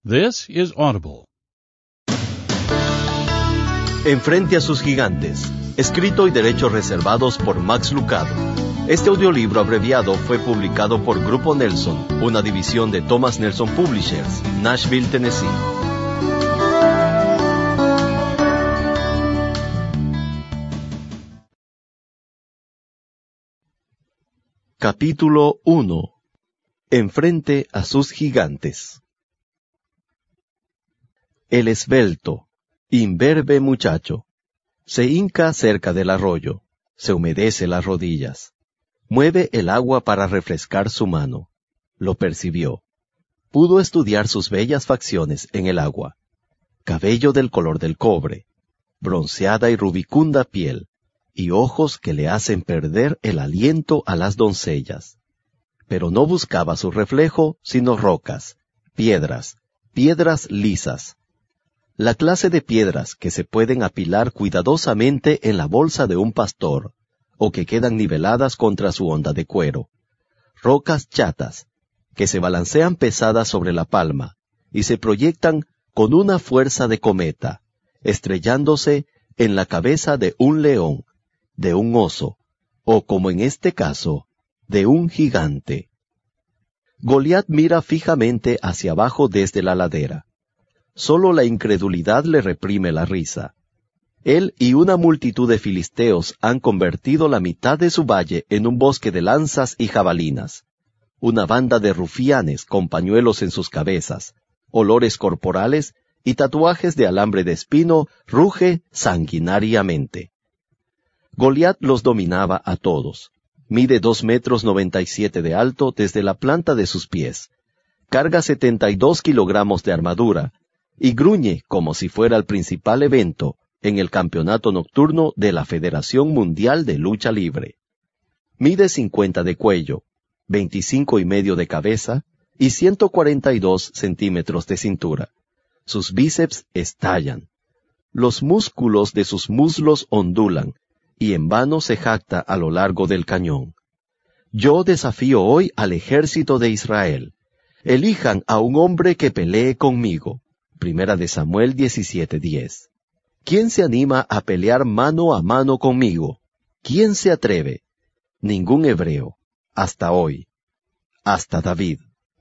This is Audible. Enfrente a sus gigantes, escrito y derechos reservados por Max Lucado. Este audiolibro abreviado fue publicado por Grupo Nelson, una división de Thomas Nelson Publishers, Nashville, Tennessee. Capítulo 1. Enfrente a sus gigantes. El esbelto, imberbe muchacho, se hinca cerca del arroyo, se humedece las rodillas, mueve el agua para refrescar su mano. Lo percibió. Pudo estudiar sus bellas facciones en el agua. Cabello del color del cobre, bronceada y rubicunda piel, y ojos que le hacen perder el aliento a las doncellas. Pero no buscaba su reflejo, sino rocas, piedras lisas. La clase de piedras que se pueden apilar cuidadosamente en la bolsa de un pastor, o que quedan niveladas contra su onda de cuero. Rocas chatas, que se balancean pesadas sobre la palma, y se proyectan con una fuerza de cometa, estrellándose en la cabeza de un león, de un oso, o como en este caso, de un gigante. Goliat mira fijamente hacia abajo desde la ladera. Solo la incredulidad le reprime la risa. Él y una multitud de filisteos han convertido la mitad de su valle en un bosque de lanzas y jabalinas. Una banda de rufianes con pañuelos en sus cabezas, olores corporales y tatuajes de alambre de espino ruge sanguinariamente. Goliat los dominaba a todos. Mide 2,97 metros de alto desde la planta de sus pies. Carga 72 kilogramos de armadura y gruñe como si fuera el principal evento en el campeonato nocturno de la Federación Mundial de Lucha Libre. Mide 50 de cuello, 25,5 de cabeza y 142 centímetros de cintura. Sus bíceps estallan. Los músculos de sus muslos ondulan y en vano se jacta a lo largo del cañón. Yo desafío hoy al ejército de Israel. Elijan a un hombre que pelee conmigo. Primera de Samuel 17:10. ¿Quién se anima a pelear mano a mano conmigo? ¿Quién se atreve? Ningún hebreo, hasta hoy. Hasta David.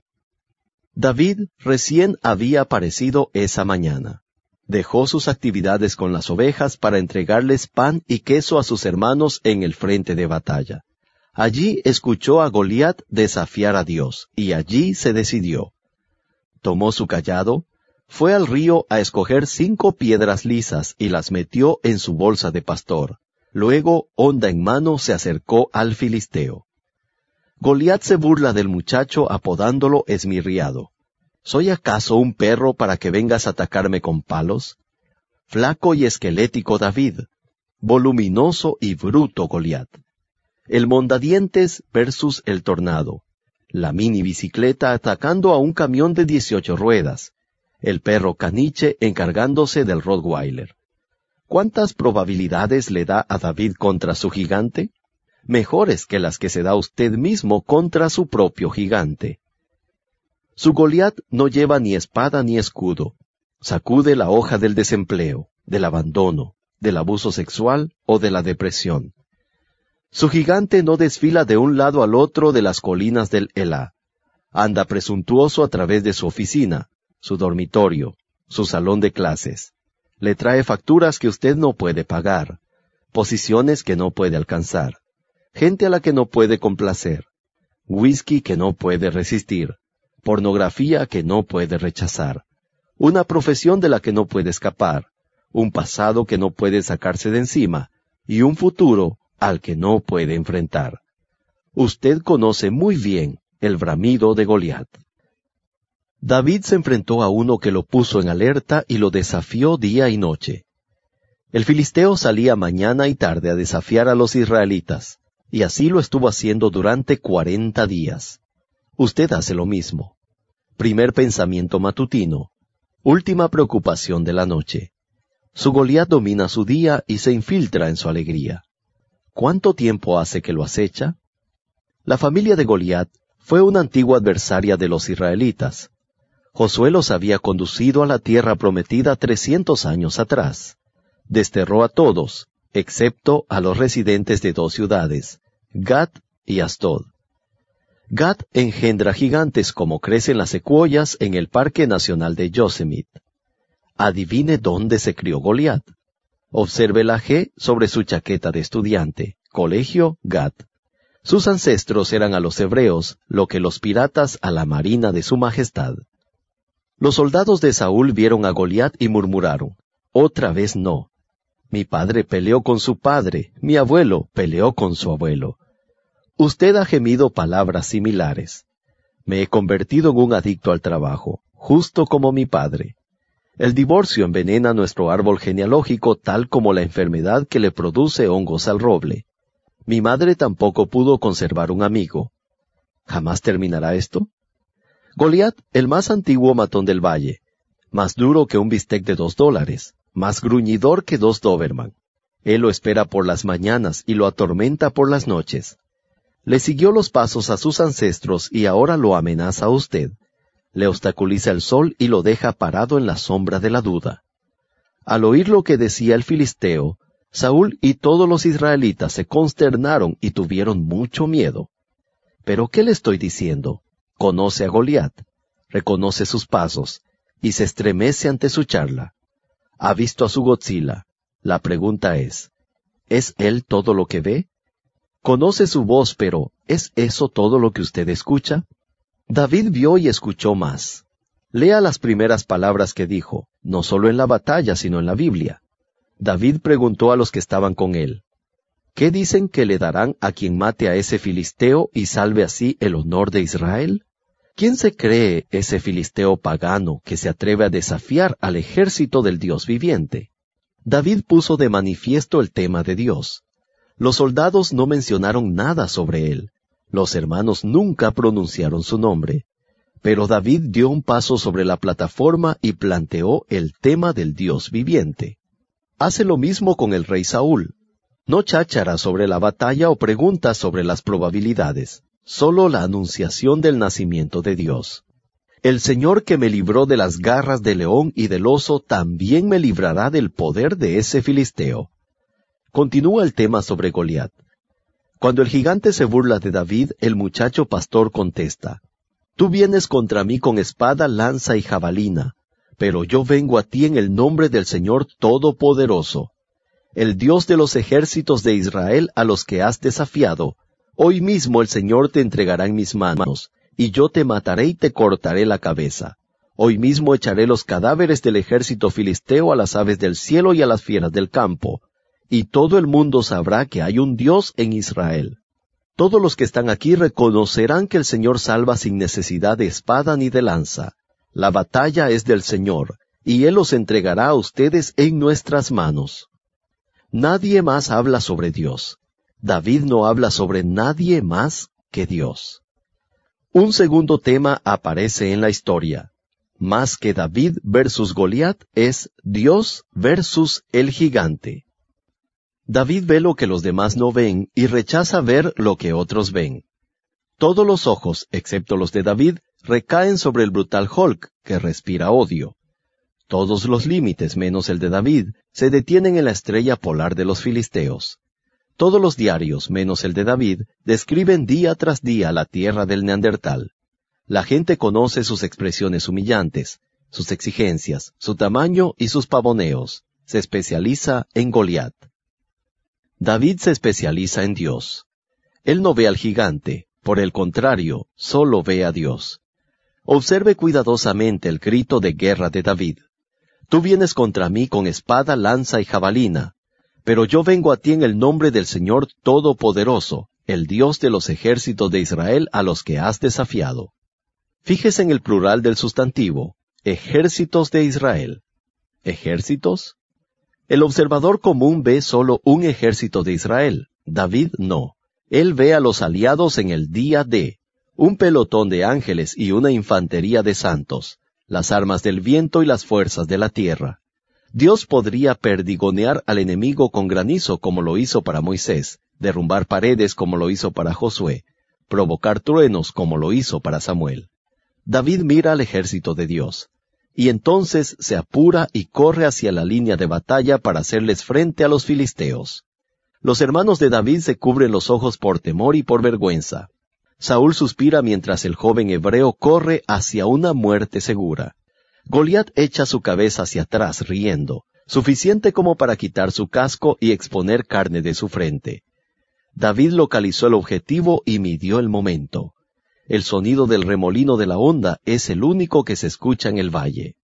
David recién había aparecido esa mañana. Dejó sus actividades con las ovejas para entregarles pan y queso a sus hermanos en el frente de batalla. Allí escuchó a Goliat desafiar a Dios, y allí se decidió. Tomó su cayado, fue al río a escoger 5 piedras lisas y las metió en su bolsa de pastor. Luego, honda en mano, se acercó al filisteo. Goliat se burla del muchacho apodándolo esmirriado. ¿Soy acaso un perro para que vengas a atacarme con palos? Flaco y esquelético David, voluminoso y bruto Goliat. El mondadientes versus el tornado. La mini bicicleta atacando a un camión de 18 ruedas. El perro caniche encargándose del Rottweiler. ¿Cuántas probabilidades le da a David contra su gigante? Mejores que las que se da usted mismo contra su propio gigante. Su Goliat no lleva ni espada ni escudo. Sacude la hoja del desempleo, del abandono, del abuso sexual o de la depresión. Su gigante no desfila de un lado al otro de las colinas del Elá. Anda presuntuoso a través de su oficina, su dormitorio, su salón de clases. Le trae facturas que usted no puede pagar, posiciones que no puede alcanzar, gente a la que no puede complacer, whisky que no puede resistir, pornografía que no puede rechazar, una profesión de la que no puede escapar, un pasado que no puede sacarse de encima, y un futuro al que no puede enfrentar. Usted conoce muy bien el bramido de Goliat. David se enfrentó a uno que lo puso en alerta y lo desafió día y noche. El filisteo salía mañana y tarde a desafiar a los israelitas, y así lo estuvo haciendo durante 40 días. Usted hace lo mismo. Primer pensamiento matutino, última preocupación de la noche. Su Goliat domina su día y se infiltra en su alegría. ¿Cuánto tiempo hace que lo acecha? La familia de Goliat fue una antigua adversaria de los israelitas. Josué los había conducido a la tierra prometida 300 años atrás. Desterró a todos, excepto a los residentes de 2 ciudades, Gat y Asdod. Gat engendra gigantes como crecen las secuoyas en el Parque Nacional de Yosemite. Adivine dónde se crió Goliat. Observe la G sobre su chaqueta de estudiante, Colegio Gat. Sus ancestros eran a los hebreos lo que los piratas a la marina de su majestad. Los soldados de Saúl vieron a Goliat y murmuraron, «Otra vez no. Mi padre peleó con su padre, mi abuelo peleó con su abuelo». Usted ha gemido palabras similares. Me he convertido en un adicto al trabajo, justo como mi padre. El divorcio envenena nuestro árbol genealógico tal como la enfermedad que le produce hongos al roble. Mi madre tampoco pudo conservar un amigo. ¿Jamás terminará esto? Goliat, el más antiguo matón del valle, más duro que un bistec de $2, más gruñidor que 2 Doberman. Él lo espera por las mañanas y lo atormenta por las noches. Le siguió los pasos a sus ancestros y ahora lo amenaza a usted. Le obstaculiza el sol y lo deja parado en la sombra de la duda. Al oír lo que decía el filisteo, Saúl y todos los israelitas se consternaron y tuvieron mucho miedo. ¿Pero qué le estoy diciendo? Conoce a Goliat, reconoce sus pasos y se estremece ante su charla. Ha visto a su Godzilla. La pregunta ¿es él todo lo que ve? Conoce su voz, pero ¿es eso todo lo que usted escucha? David vio y escuchó más. Lea las primeras palabras que dijo, no solo en la batalla, sino en la Biblia. David preguntó a los que estaban con él, ¿qué dicen que le darán a quien mate a ese filisteo y salve así el honor de Israel? ¿Quién se cree ese filisteo pagano que se atreve a desafiar al ejército del Dios viviente? David puso de manifiesto el tema de Dios. Los soldados no mencionaron nada sobre él. Los hermanos nunca pronunciaron su nombre. Pero David dio un paso sobre la plataforma y planteó el tema del Dios viviente. Hace lo mismo con el rey Saúl. No cháchara sobre la batalla o preguntas sobre las probabilidades, solo la anunciación del nacimiento de Dios. El Señor que me libró de las garras del león y del oso también me librará del poder de ese filisteo. Continúa el tema sobre Goliat. Cuando el gigante se burla de David, el muchacho pastor contesta, «Tú vienes contra mí con espada, lanza y jabalina, pero yo vengo a ti en el nombre del Señor Todopoderoso, el Dios de los ejércitos de Israel a los que has desafiado. Hoy mismo el Señor te entregará en mis manos, y yo te mataré y te cortaré la cabeza. Hoy mismo echaré los cadáveres del ejército filisteo a las aves del cielo y a las fieras del campo, y todo el mundo sabrá que hay un Dios en Israel. Todos los que están aquí reconocerán que el Señor salva sin necesidad de espada ni de lanza. La batalla es del Señor, y Él los entregará a ustedes en nuestras manos». Nadie más habla sobre Dios. David no habla sobre nadie más que Dios. Un segundo tema aparece en la historia. Más que David versus Goliat es Dios versus el gigante. David ve lo que los demás no ven y rechaza ver lo que otros ven. Todos los ojos, excepto los de David, recaen sobre el brutal Hulk, que respira odio. Todos los límites, menos el de David, se detienen en la estrella polar de los filisteos. Todos los diarios, menos el de David, describen día tras día la tierra del Neandertal. La gente conoce sus expresiones humillantes, sus exigencias, su tamaño y sus pavoneos. Se especializa en Goliat. David se especializa en Dios. Él no ve al gigante, por el contrario, solo ve a Dios. Observe cuidadosamente el grito de guerra de David. Tú vienes contra mí con espada, lanza y jabalina, pero yo vengo a ti en el nombre del Señor Todopoderoso, el Dios de los ejércitos de Israel a los que has desafiado. Fíjese en el plural del sustantivo, ejércitos de Israel. ¿Ejércitos? El observador común ve solo un ejército de Israel. David no. Él ve a los aliados en el día D, un pelotón de ángeles y una infantería de santos, las armas del viento y las fuerzas de la tierra. Dios podría perdigonear al enemigo con granizo como lo hizo para Moisés, derrumbar paredes como lo hizo para Josué, provocar truenos como lo hizo para Samuel. David mira al ejército de Dios, y entonces se apura y corre hacia la línea de batalla para hacerles frente a los filisteos. Los hermanos de David se cubren los ojos por temor y por vergüenza. Saúl suspira mientras el joven hebreo corre hacia una muerte segura. Goliat echa su cabeza hacia atrás riendo, suficiente como para quitar su casco y exponer carne de su frente. David localizó el objetivo y midió el momento. El sonido del remolino de la onda es el único que se escucha en el valle.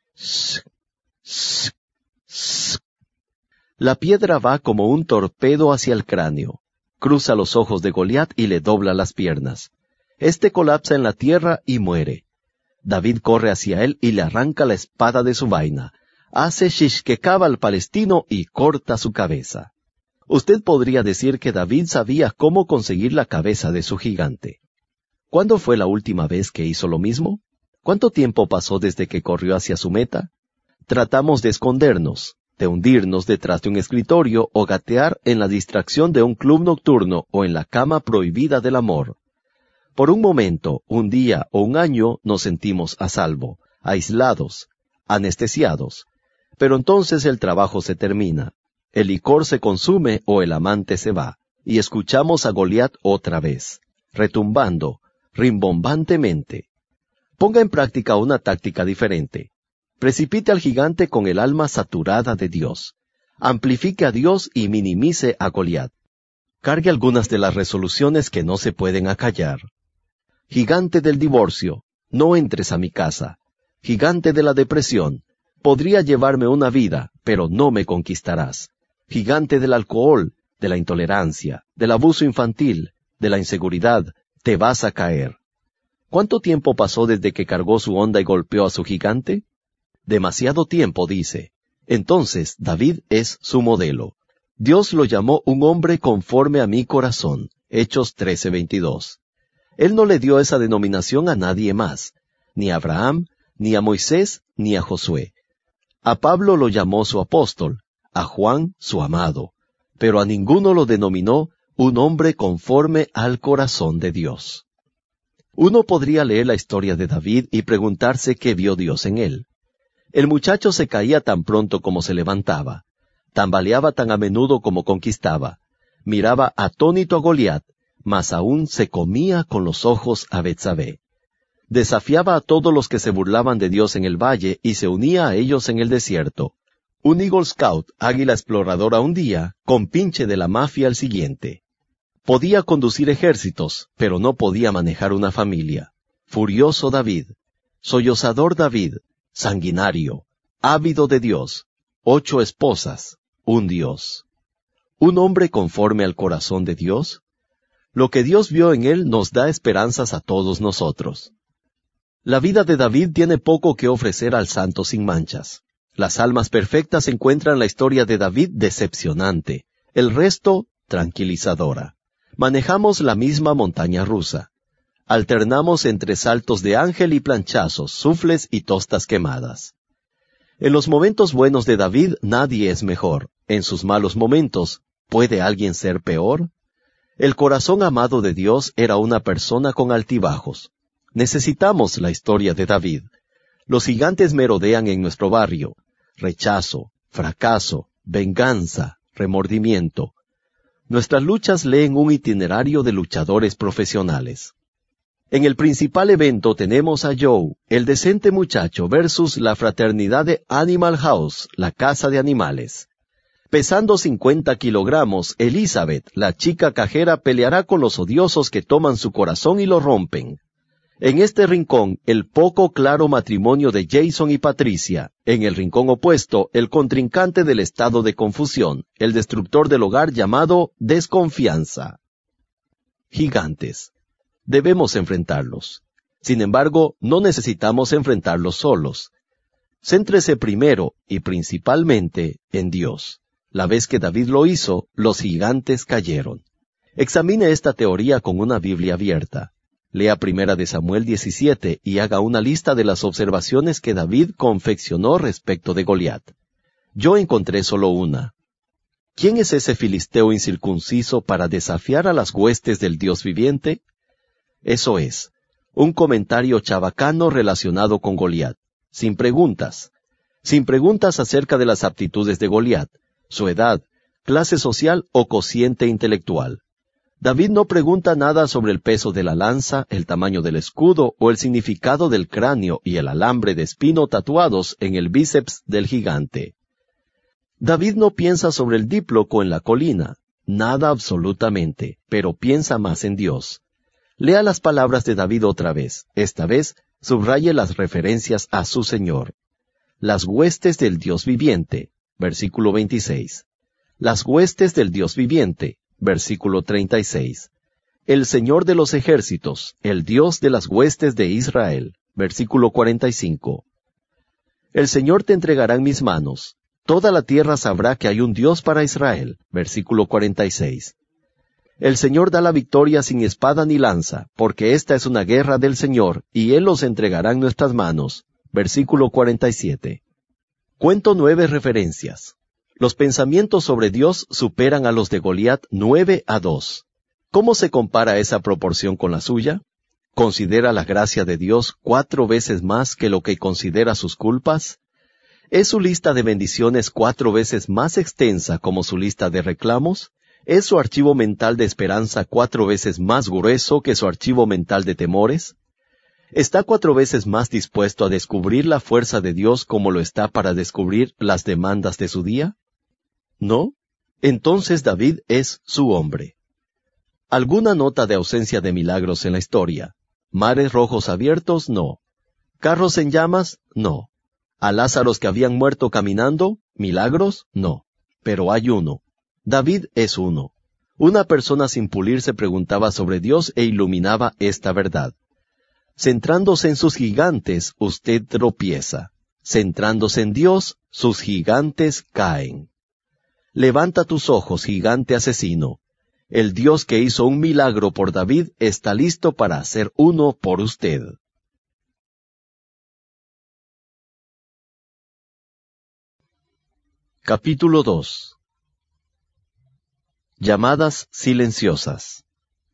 La piedra va como un torpedo hacia el cráneo. Cruza los ojos de Goliat y le dobla las piernas. Este colapsa en la tierra y muere. David corre hacia él y le arranca la espada de su vaina. Hace shishkekab al palestino y corta su cabeza. Usted podría decir que David sabía cómo conseguir la cabeza de su gigante. ¿Cuándo fue la última vez que hizo lo mismo? ¿Cuánto tiempo pasó desde que corrió hacia su meta? Tratamos de escondernos, de hundirnos detrás de un escritorio o gatear en la distracción de un club nocturno o en la cama prohibida del amor. Por un momento, un día o un año nos sentimos a salvo, aislados, anestesiados. Pero entonces el trabajo se termina, el licor se consume o el amante se va, y escuchamos a Goliat otra vez, retumbando, rimbombantemente. Ponga en práctica una táctica diferente. Precipite al gigante con el alma saturada de Dios. Amplifique a Dios y minimice a Goliat. Cargue algunas de las resoluciones que no se pueden acallar. Gigante del divorcio, no entres a mi casa. Gigante de la depresión, podría llevarme una vida, pero no me conquistarás. Gigante del alcohol, de la intolerancia, del abuso infantil, de la inseguridad, te vas a caer. ¿Cuánto tiempo pasó desde que cargó su onda y golpeó a su gigante? Demasiado tiempo, dice. Entonces David es su modelo. Dios lo llamó un hombre conforme a mi corazón. Hechos 13:22. Él no le dio esa denominación a nadie más, ni a Abraham, ni a Moisés, ni a Josué. A Pablo lo llamó su apóstol, a Juan su amado, pero a ninguno lo denominó un hombre conforme al corazón de Dios. Uno podría leer la historia de David y preguntarse qué vio Dios en él. El muchacho se caía tan pronto como se levantaba, tambaleaba tan a menudo como conquistaba, miraba atónito a Goliat, mas aún se comía con los ojos a Betsabé. Desafiaba a todos los que se burlaban de Dios en el valle y se unía a ellos en el desierto. Un Eagle Scout, águila exploradora un día, compinche de la mafia al siguiente. Podía conducir ejércitos, pero no podía manejar una familia. Furioso David, sollozador David, sanguinario, ávido de Dios, 8 esposas, un Dios. ¿Un hombre conforme al corazón de Dios? Lo que Dios vio en él nos da esperanzas a todos nosotros. La vida de David tiene poco que ofrecer al santo sin manchas. Las almas perfectas encuentran la historia de David decepcionante, el resto tranquilizadora. Manejamos la misma montaña rusa. Alternamos entre saltos de ángel y planchazos, sufles y tostas quemadas. En los momentos buenos de David nadie es mejor. En sus malos momentos, ¿puede alguien ser peor? El corazón amado de Dios era una persona con altibajos. Necesitamos la historia de David. Los gigantes merodean en nuestro barrio. Rechazo, fracaso, venganza, remordimiento. Nuestras luchas leen un itinerario de luchadores profesionales. En el principal evento tenemos a Joe, el decente muchacho, versus la fraternidad de Animal House, la casa de animales. Pesando 50 kilogramos, Elizabeth, la chica cajera, peleará con los odiosos que toman su corazón y lo rompen. En este rincón, el poco claro matrimonio de Jason y Patricia. En el rincón opuesto, el contrincante del estado de confusión, el destructor del hogar llamado desconfianza. Gigantes. Debemos enfrentarlos. Sin embargo, no necesitamos enfrentarlos solos. Céntrese primero y principalmente en Dios. La vez que David lo hizo, los gigantes cayeron. Examine esta teoría con una Biblia abierta. Lea 1 de Samuel 17 y haga una lista de las observaciones que David confeccionó respecto de Goliat. Yo encontré solo una. ¿Quién es ese filisteo incircunciso para desafiar a las huestes del Dios viviente? Eso es, Un comentario chabacano relacionado con Goliat, sin preguntas acerca de las aptitudes de Goliat, su edad, clase social o cociente intelectual. David no pregunta nada sobre el peso de la lanza, el tamaño del escudo o el significado del cráneo y el alambre de espino tatuados en el bíceps del gigante. David no piensa sobre el díploco en la colina, nada absolutamente, pero piensa más en Dios. Lea las palabras de David otra vez, esta vez subraye las referencias a su Señor. Las huestes del Dios viviente, versículo 26. Las huestes del Dios viviente, versículo 36. El Señor de los ejércitos, el Dios de las huestes de Israel, versículo 45. El Señor te entregará en mis manos. Toda la tierra sabrá que hay un Dios para Israel, versículo 46. El Señor da la victoria sin espada ni lanza, porque esta es una guerra del Señor, y Él los entregará en nuestras manos, versículo 47. Cuento 9 referencias. Los pensamientos sobre Dios superan a los de Goliat 9-2. ¿Cómo se compara esa proporción con la suya? ¿Considera la gracia de Dios 4 veces más que lo que considera sus culpas? ¿Es su lista de bendiciones 4 veces más extensa como su lista de reclamos? ¿Es su archivo mental de esperanza 4 veces más grueso que su archivo mental de temores? ¿Está 4 veces más dispuesto a descubrir la fuerza de Dios como lo está para descubrir las demandas de su día? ¿No? Entonces David es su hombre. ¿Alguna nota de ausencia de milagros en la historia? ¿Mares rojos abiertos? No. ¿Carros en llamas? No. ¿A Lázaros que habían muerto caminando? ¿Milagros? No. Pero hay uno. David es uno. Una persona sin pulir se preguntaba sobre Dios e iluminaba esta verdad. Centrándose en sus gigantes, usted tropieza. Centrándose en Dios, sus gigantes caen. Levanta tus ojos, gigante asesino. El Dios que hizo un milagro por David está listo para hacer uno por usted. Capítulo 2. Llamadas silenciosas.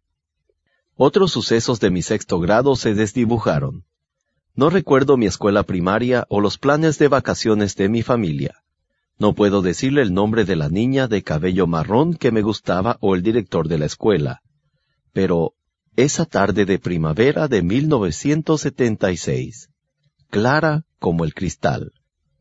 Otros sucesos de mi 6º grado se desdibujaron. No recuerdo mi escuela primaria o los planes de vacaciones de mi familia. No puedo decirle el nombre de la niña de cabello marrón que me gustaba o el director de la escuela. Pero esa tarde de primavera de 1976, clara como el cristal.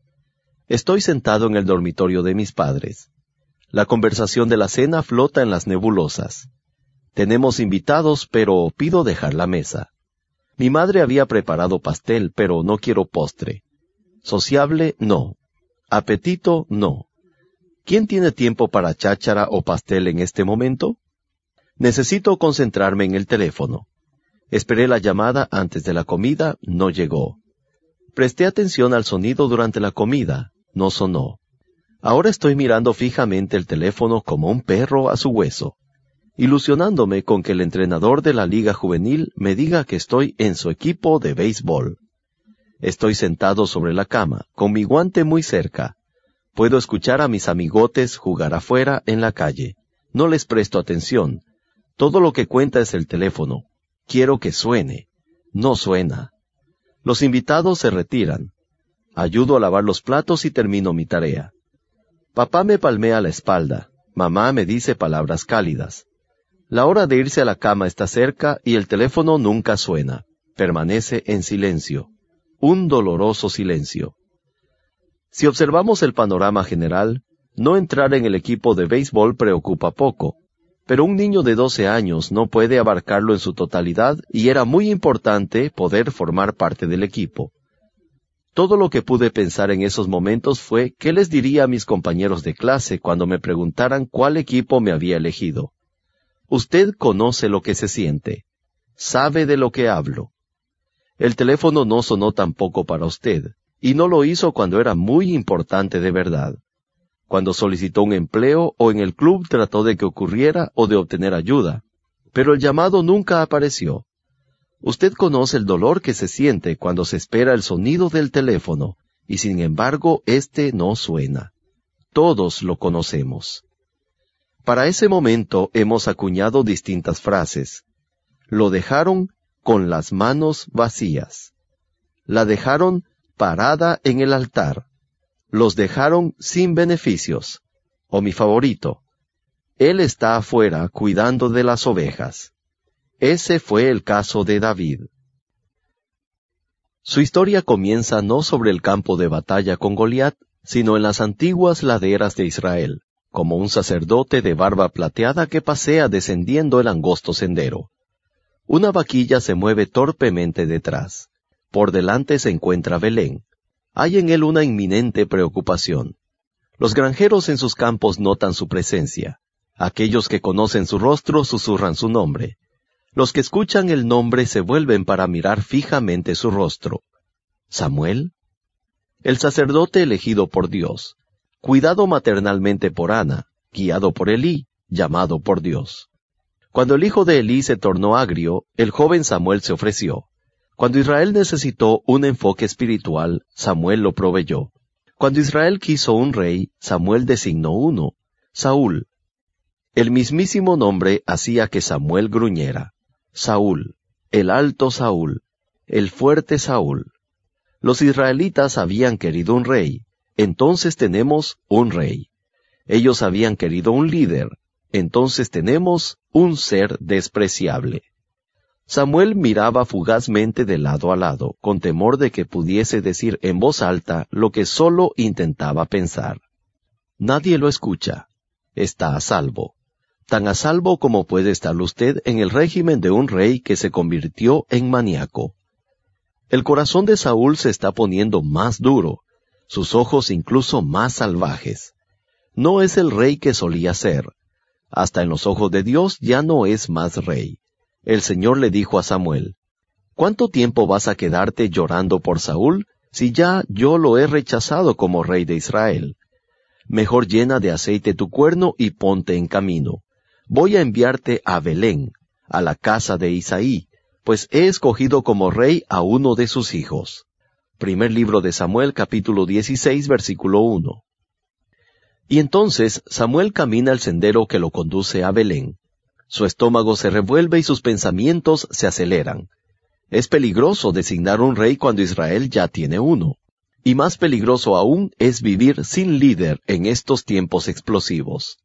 Estoy sentado en el dormitorio de mis padres. La conversación de la cena flota en las nebulosas. Tenemos invitados, pero pido dejar la mesa. Mi madre había preparado pastel, pero no quiero postre. Sociable, no. Apetito, no. ¿Quién tiene tiempo para cháchara o pastel en este momento? Necesito concentrarme en el teléfono. Esperé la llamada antes de la comida, no llegó. Presté atención al sonido durante la comida, no sonó. Ahora estoy mirando fijamente el teléfono como un perro a su hueso, ilusionándome con que el entrenador de la liga juvenil me diga que estoy en su equipo de béisbol. Estoy sentado sobre la cama, con mi guante muy cerca. Puedo escuchar a mis amigotes jugar afuera en la calle. No les presto atención. Todo lo que cuenta es el teléfono. Quiero que suene. No suena. Los invitados se retiran. Ayudo a lavar los platos y termino mi tarea. Papá me palmea la espalda. Mamá me dice palabras cálidas. La hora de irse a la cama está cerca y el teléfono nunca suena. Permanece en silencio. Un doloroso silencio. Si observamos el panorama general, no entrar en el equipo de béisbol preocupa poco, pero un niño de 12 años no puede abarcarlo en su totalidad y era muy importante poder formar parte del equipo. Todo lo que pude pensar en esos momentos fue qué les diría a mis compañeros de clase cuando me preguntaran cuál equipo me había elegido. Usted conoce lo que se siente. Sabe de lo que hablo. El teléfono no sonó tampoco para usted, y no lo hizo cuando era muy importante de verdad. Cuando solicitó un empleo o en el club trató de que ocurriera o de obtener ayuda, pero el llamado nunca apareció. Usted conoce el dolor que se siente cuando se espera el sonido del teléfono, y sin embargo este no suena. Todos lo conocemos. Para ese momento hemos acuñado distintas frases. Lo dejaron con las manos vacías. La dejaron parada en el altar. Los dejaron sin beneficios. O mi favorito, él está afuera cuidando de las ovejas. Ese fue el caso de David. Su historia comienza no sobre el campo de batalla con Goliat, sino en las antiguas laderas de Israel, como un sacerdote de barba plateada que pasea descendiendo el angosto sendero. Una vaquilla se mueve torpemente detrás. Por delante se encuentra Belén. Hay en él una inminente preocupación. Los granjeros en sus campos notan su presencia. Aquellos que conocen su rostro susurran su nombre. Los que escuchan el nombre se vuelven para mirar fijamente su rostro. ¿Samuel? El sacerdote elegido por Dios, cuidado maternalmente por Ana, guiado por Elí, llamado por Dios. Cuando el hijo de Elí se tornó agrio, el joven Samuel se ofreció. Cuando Israel necesitó un enfoque espiritual, Samuel lo proveyó. Cuando Israel quiso un rey, Samuel designó uno, Saúl. El mismísimo nombre hacía que Samuel gruñera. Saúl, el alto Saúl, el fuerte Saúl. Los israelitas habían querido un rey, entonces tenemos un rey. Ellos habían querido un líder, entonces tenemos un ser despreciable. Samuel miraba fugazmente de lado a lado, con temor de que pudiese decir en voz alta lo que solo intentaba pensar. Nadie lo escucha. Está a salvo. Tan a salvo como puede estar usted en el régimen de un rey que se convirtió en maníaco. El corazón de Saúl se está poniendo más duro, sus ojos incluso más salvajes. No es el rey que solía ser. Hasta en los ojos de Dios ya no es más rey. El Señor le dijo a Samuel, ¿cuánto tiempo vas a quedarte llorando por Saúl, si ya yo lo he rechazado como rey de Israel? Mejor llena de aceite tu cuerno y ponte en camino. Voy a enviarte a Belén, a la casa de Isaí, pues he escogido como rey a uno de sus hijos. Primer libro de Samuel, capítulo 16, versículo 1. Y entonces Samuel camina el sendero que lo conduce a Belén. Su estómago se revuelve y sus pensamientos se aceleran. Es peligroso designar un rey cuando Israel ya tiene uno. Y más peligroso aún es vivir sin líder en estos tiempos explosivos.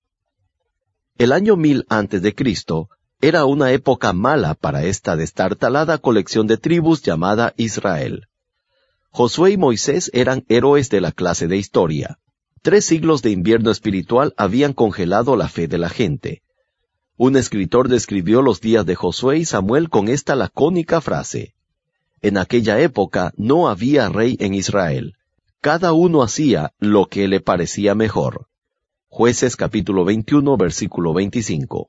El año 1000 a.C. era una época mala para esta destartalada colección de tribus llamada Israel. Josué y Moisés eran héroes de la clase de historia. 3 siglos de invierno espiritual habían congelado la fe de la gente. Un escritor describió los días de Josué y Samuel con esta lacónica frase: en aquella época no había rey en Israel. Cada uno hacía lo que le parecía mejor. Jueces capítulo 21, versículo 25.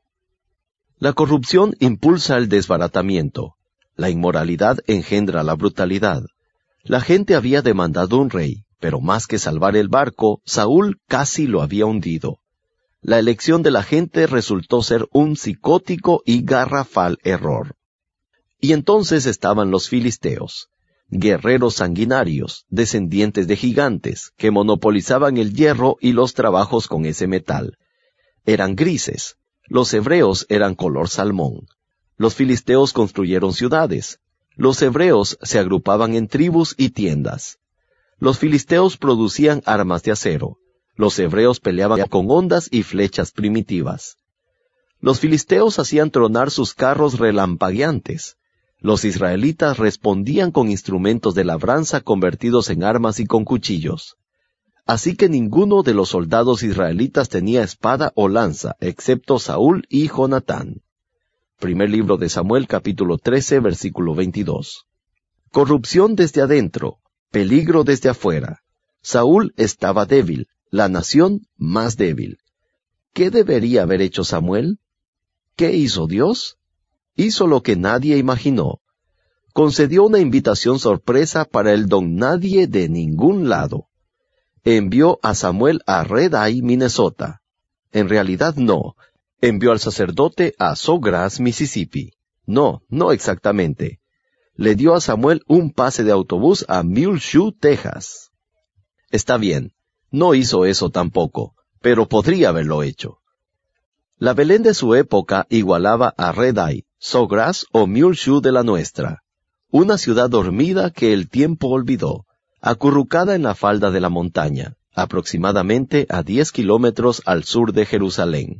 La corrupción impulsa el desbaratamiento. La inmoralidad engendra la brutalidad. La gente había demandado un rey, pero más que salvar el barco, Saúl casi lo había hundido. La elección de la gente resultó ser un psicótico y garrafal error. Y entonces estaban los filisteos, guerreros sanguinarios, descendientes de gigantes, que monopolizaban el hierro y los trabajos con ese metal. Eran grises. Los hebreos eran color salmón. Los filisteos construyeron ciudades. Los hebreos se agrupaban en tribus y tiendas. Los filisteos producían armas de acero. Los hebreos peleaban con hondas y flechas primitivas. Los filisteos hacían tronar sus carros relampagueantes. Los israelitas respondían con instrumentos de labranza convertidos en armas y con cuchillos. Así que ninguno de los soldados israelitas tenía espada o lanza, excepto Saúl y Jonatán. Primer libro de Samuel, capítulo 13, versículo 22. Corrupción desde adentro, peligro desde afuera. Saúl estaba débil, la nación más débil. ¿Qué debería haber hecho Samuel? ¿Qué hizo Dios? Hizo lo que nadie imaginó. Concedió una invitación sorpresa para el don nadie de ningún lado. Envió a Samuel a Red Eye, Minnesota. En realidad no. Envió al sacerdote a Sawgrass, Mississippi. No exactamente. Le dio a Samuel un pase de autobús a Muleshoe, Texas. Está bien, no hizo eso tampoco, pero podría haberlo hecho. La Belén de su época igualaba a Red Eye, Sogras o Muleshoe de la nuestra, una ciudad dormida que el tiempo olvidó, acurrucada en la falda de la montaña, aproximadamente a 10 kilómetros al sur de Jerusalén.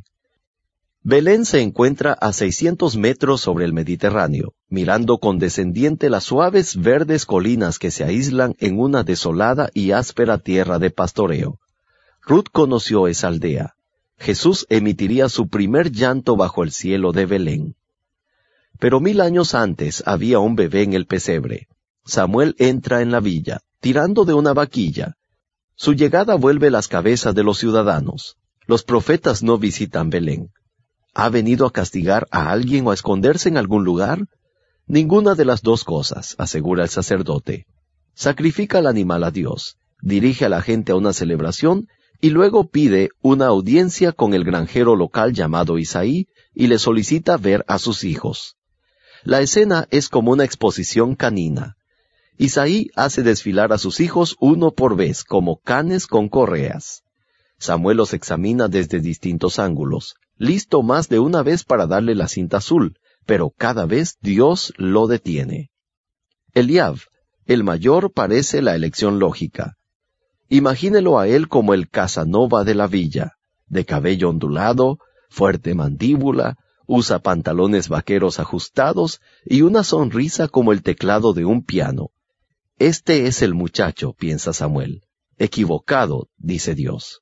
Belén se encuentra a 600 metros sobre el Mediterráneo, mirando condescendiente las suaves verdes colinas que se aíslan en una desolada y áspera tierra de pastoreo. Ruth conoció esa aldea. Jesús emitiría su primer llanto bajo el cielo de Belén. Pero 1000 años antes había un bebé en el pesebre. Samuel entra en la villa, tirando de una vaquilla. Su llegada vuelve las cabezas de los ciudadanos. Los profetas no visitan Belén. ¿Ha venido a castigar a alguien o a esconderse en algún lugar? Ninguna de las dos cosas, asegura el sacerdote. Sacrifica el animal a Dios, dirige a la gente a una celebración y luego pide una audiencia con el granjero local llamado Isaí y le solicita ver a sus hijos. La escena es como una exposición canina. Isaí hace desfilar a sus hijos uno por vez, como canes con correas. Samuel los examina desde distintos ángulos, listo más de una vez para darle la cinta azul, pero cada vez Dios lo detiene. Eliab, el mayor, parece la elección lógica. Imagínelo a él como el Casanova de la villa, de cabello ondulado, fuerte mandíbula, usa pantalones vaqueros ajustados y una sonrisa como el teclado de un piano. Este es el muchacho, piensa Samuel. Equivocado, dice Dios.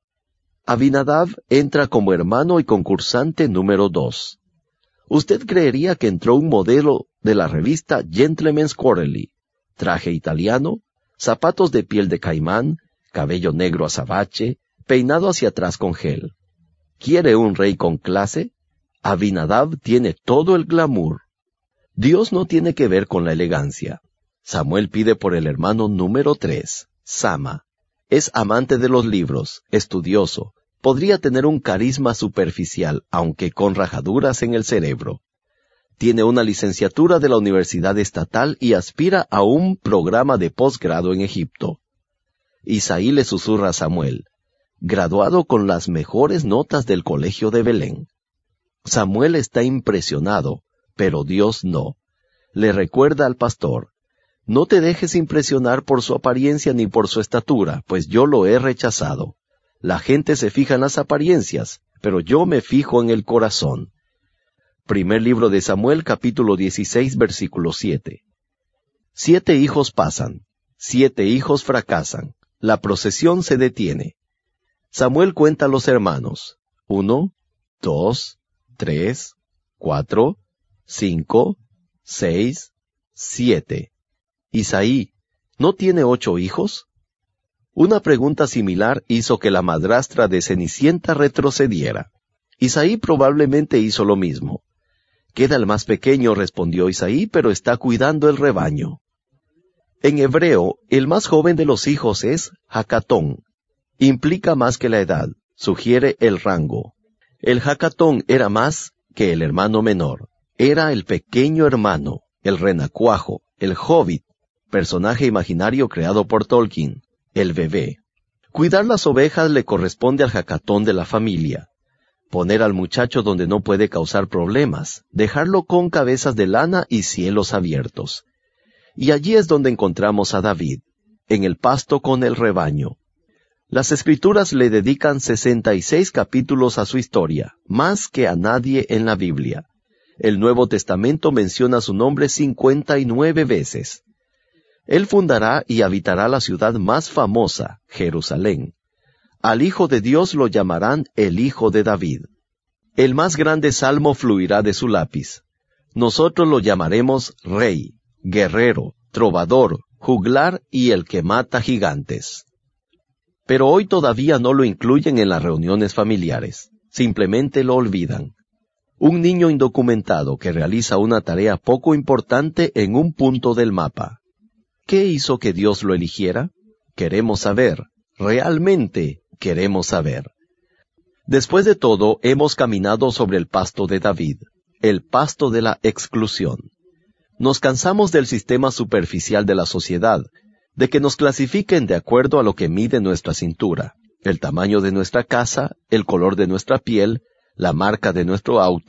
Abinadab entra como hermano y concursante número 2. Usted creería que entró un modelo de la revista Gentleman's Quarterly, traje italiano, zapatos de piel de caimán, cabello negro azabache, peinado hacia atrás con gel. ¿Quiere un rey con clase? Abinadab tiene todo el glamour. Dios no tiene que ver con la elegancia. Samuel pide por el hermano número 3, Sama. Es amante de los libros, estudioso, podría tener un carisma superficial, aunque con rajaduras en el cerebro. Tiene una licenciatura de la Universidad Estatal y aspira a un programa de posgrado en Egipto. Isaí le susurra a Samuel, graduado con las mejores notas del colegio de Belén. Samuel está impresionado, pero Dios no. Le recuerda al pastor, no te dejes impresionar por su apariencia ni por su estatura, pues yo lo he rechazado. La gente se fija en las apariencias, pero yo me fijo en el corazón. Primer libro de Samuel, capítulo 16, versículo 7. 7 hijos pasan, 7 hijos fracasan, la procesión se detiene. Samuel cuenta a los hermanos, 1, 2, 3, 4, 5, 6, 7. Isaí, ¿no tiene 8 hijos? Una pregunta similar hizo que la madrastra de Cenicienta retrocediera. Isaí probablemente hizo lo mismo. Queda el más pequeño, respondió Isaí, pero está cuidando el rebaño. En hebreo, el más joven de los hijos es Jacatón. Implica más que la edad, sugiere el rango. El Jacatón era más que el hermano menor. Era el pequeño hermano, el renacuajo, el hobbit, personaje imaginario creado por Tolkien, el bebé. Cuidar las ovejas le corresponde al jacatón de la familia. Poner al muchacho donde no puede causar problemas, dejarlo con cabezas de lana y cielos abiertos. Y allí es donde encontramos a David, en el pasto con el rebaño. Las Escrituras le dedican 66 capítulos a su historia, más que a nadie en la Biblia. El Nuevo Testamento menciona su nombre 59 veces. Él fundará y habitará la ciudad más famosa, Jerusalén. Al Hijo de Dios lo llamarán el Hijo de David. El más grande salmo fluirá de su lápiz. Nosotros lo llamaremos Rey, Guerrero, Trovador, Juglar y el que mata gigantes. Pero hoy todavía no lo incluyen en las reuniones familiares. Simplemente lo olvidan. Un niño indocumentado que realiza una tarea poco importante en un punto del mapa. ¿Qué hizo que Dios lo eligiera? Queremos saber. Realmente queremos saber. Después de todo, hemos caminado sobre el pasto de David, el pasto de la exclusión. Nos cansamos del sistema superficial de la sociedad, de que nos clasifiquen de acuerdo a lo que mide nuestra cintura, el tamaño de nuestra casa, el color de nuestra piel, la marca de nuestro auto,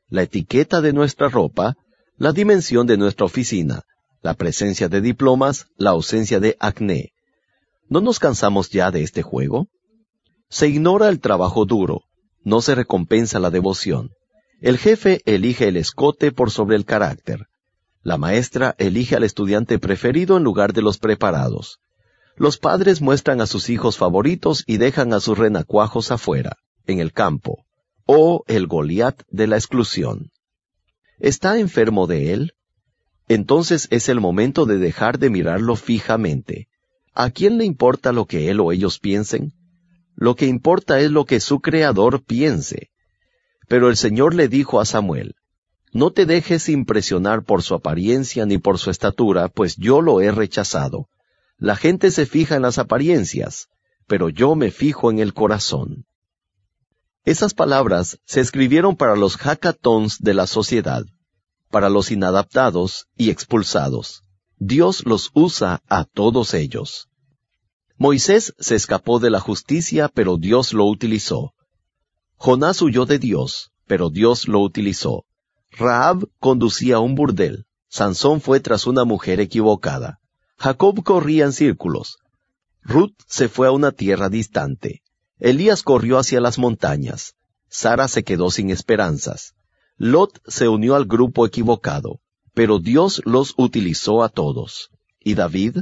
la etiqueta de nuestra ropa, la dimensión de nuestra oficina, la presencia de diplomas, la ausencia de acné. ¿No nos cansamos ya de este juego? Se ignora el trabajo duro, no se recompensa la devoción. El jefe elige el escote por sobre el carácter. La maestra elige al estudiante preferido en lugar de los preparados. Los padres muestran a sus hijos favoritos y dejan a sus renacuajos afuera, en el campo. Oh, el Goliat de la exclusión. ¿Está enfermo de él? Entonces es el momento de dejar de mirarlo fijamente. ¿A quién le importa lo que él o ellos piensen? Lo que importa es lo que su Creador piense. Pero el Señor le dijo a Samuel, no te dejes impresionar por su apariencia ni por su estatura, pues yo lo he rechazado. La gente se fija en las apariencias, pero yo me fijo en el corazón. Esas palabras se escribieron para los hackathons de la sociedad, para los inadaptados y expulsados. Dios los usa a todos ellos. Moisés se escapó de la justicia, pero Dios lo utilizó. Jonás huyó de Dios, pero Dios lo utilizó. Rahab conducía un burdel. Sansón fue tras una mujer equivocada. Jacob corría en círculos. Ruth se fue a una tierra distante. Elías corrió hacia las montañas. Sara se quedó sin esperanzas. Lot se unió al grupo equivocado, pero Dios los utilizó a todos. ¿Y David?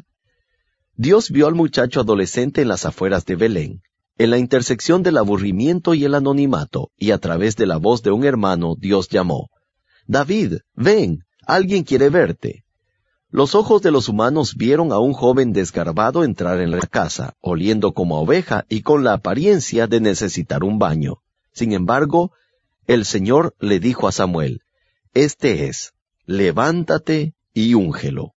Dios vio al muchacho adolescente en las afueras de Belén, en la intersección del aburrimiento y el anonimato, y a través de la voz de un hermano, Dios llamó. David, ven, alguien quiere verte. Los ojos de los humanos vieron a un joven desgarbado entrar en la casa, oliendo como a oveja y con la apariencia de necesitar un baño. Sin embargo, el Señor le dijo a Samuel, este es, levántate y úngelo.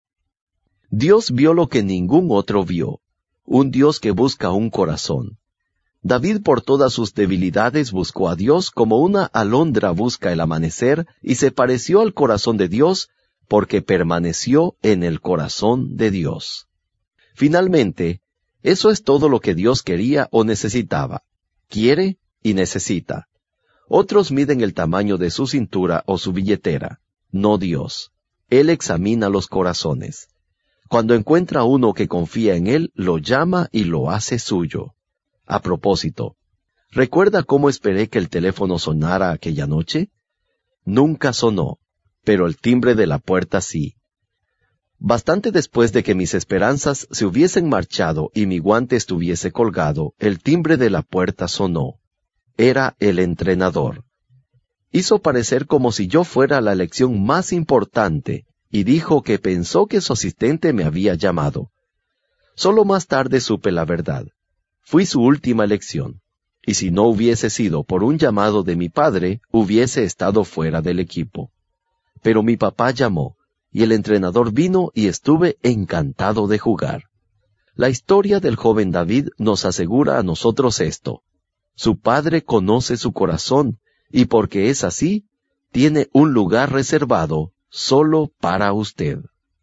Dios vio lo que ningún otro vio, un Dios que busca un corazón. David por todas sus debilidades buscó a Dios como una alondra busca el amanecer y se pareció al corazón de Dios porque permaneció en el corazón de Dios. Finalmente, eso es todo lo que Dios quería o necesitaba. Quiere y necesita. Otros miden el tamaño de su cintura o su billetera, no Dios. Él examina los corazones. Cuando encuentra uno que confía en Él, lo llama y lo hace suyo. A propósito, ¿recuerda cómo esperé que el teléfono sonara aquella noche? Nunca sonó, pero el timbre de la puerta sí. Bastante después de que mis esperanzas se hubiesen marchado y mi guante estuviese colgado, el timbre de la puerta sonó. Era el entrenador. Hizo parecer como si yo fuera la elección más importante y dijo que pensó que su asistente me había llamado. Solo más tarde supe la verdad. Fui su última elección, y si no hubiese sido por un llamado de mi padre, hubiese estado fuera del equipo. Pero mi papá llamó, y el entrenador vino y estuve encantado de jugar. La historia del joven David nos asegura a nosotros esto. Su padre conoce su corazón, y porque es así, tiene un lugar reservado solo para usted.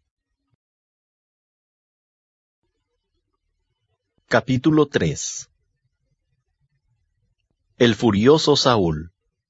Capítulo 3. El furioso Saúl.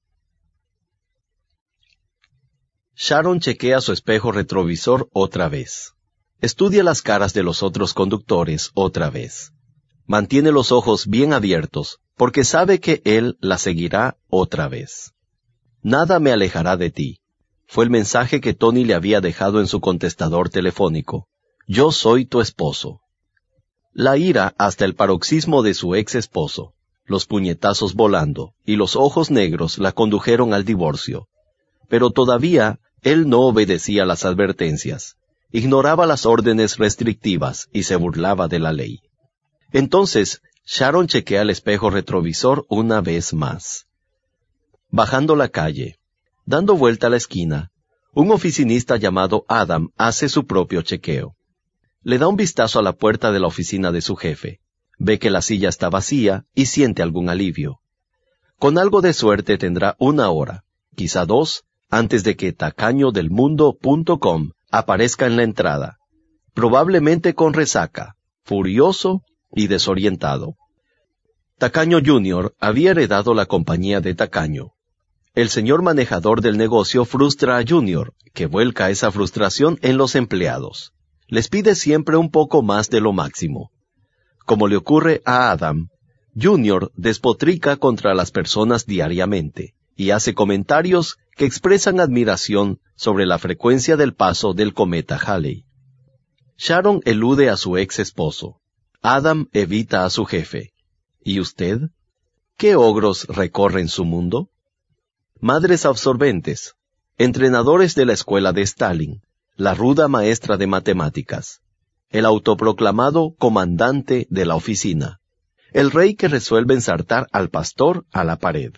Sharon chequea su espejo retrovisor otra vez. Estudia las caras de los otros conductores otra vez. Mantiene los ojos bien abiertos, porque sabe que él la seguirá otra vez. Nada me alejará de ti. Fue el mensaje que Tony le había dejado en su contestador telefónico. Yo soy tu esposo. La ira hasta el paroxismo de su ex esposo, los puñetazos volando y los ojos negros la condujeron al divorcio. Pero todavía él no obedecía las advertencias, ignoraba las órdenes restrictivas y se burlaba de la ley. Entonces, Sharon chequea el espejo retrovisor una vez más. Bajando la calle, dando vuelta a la esquina, un oficinista llamado Adam hace su propio chequeo. Le da un vistazo a la puerta de la oficina de su jefe, ve que la silla está vacía y siente algún alivio. Con algo de suerte tendrá 1 hora, quizá 2, antes de que tacañodelmundo.com aparezca en la entrada, probablemente con resaca, furioso y desorientado. Tacaño Jr. había heredado la compañía de Tacaño. El señor manejador del negocio frustra a Junior, que vuelca esa frustración en los empleados. Les pide siempre un poco más de lo máximo. Como le ocurre a Adam, Junior despotrica contra las personas diariamente y hace comentarios que expresan admiración sobre la frecuencia del paso del cometa Halley. Sharon elude a su ex esposo. Adam evita a su jefe. ¿Y usted? ¿Qué ogros recorren su mundo? Madres absorbentes, entrenadores de la escuela de Stalin, la ruda maestra de matemáticas, el autoproclamado comandante de la oficina, el rey que resuelve ensartar al pastor a la pared.